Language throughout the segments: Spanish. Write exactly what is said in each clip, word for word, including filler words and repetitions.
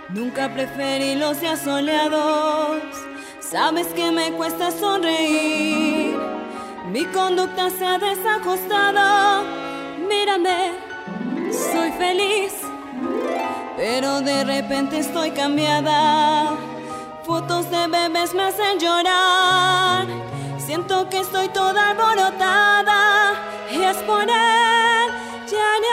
Nunca preferí los días soleados. Sabes que me cuesta sonreír. Mi conducta se ha desajustado. Mírame, soy feliz, pero de repente estoy cambiada. Fotos de bebés me hacen llorar. Siento que estoy toda alborotada. Y es por él, ya ni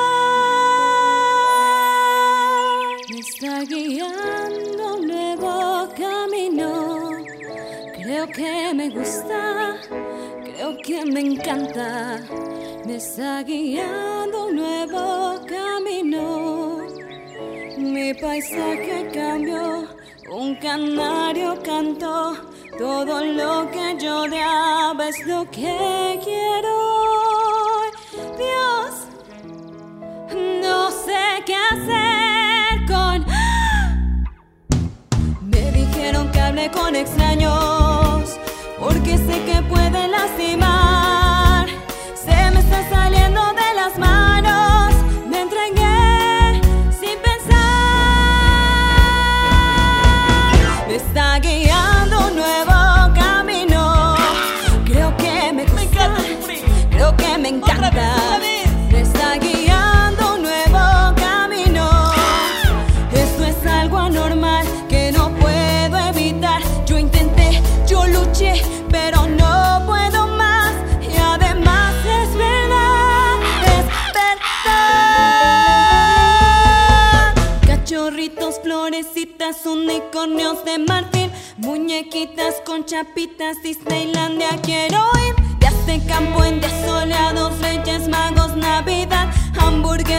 hablar. Me está guiando un nuevo camino. Creo que me gusta, creo que me encanta. Me está guiando un nuevo camino. Mi paisaje cambió, un canario cantó. Todo lo que yo odiaba es lo que quiero. Dios, no sé qué hacer con... Me dijeron que hablé con extraños, porque sé que pueden lastimar. Se me está saliendo de las manos. Me entregué sin pensar. Me está guiando un nuevo camino. Creo que me gusta, creo que me encanta. Me está guiando un nuevo camino. Esto es algo anormal que no puedo evitar. Yo intenté, yo luché, pero no puedo más. Y además es verdad, es verdad. Cachorritos, florecitas, unicornios de marfil, muñequitas con chapitas, Disneylandia quiero ir. Días de campo en días soleados, Reyes Magos, Navidad, hamburguesas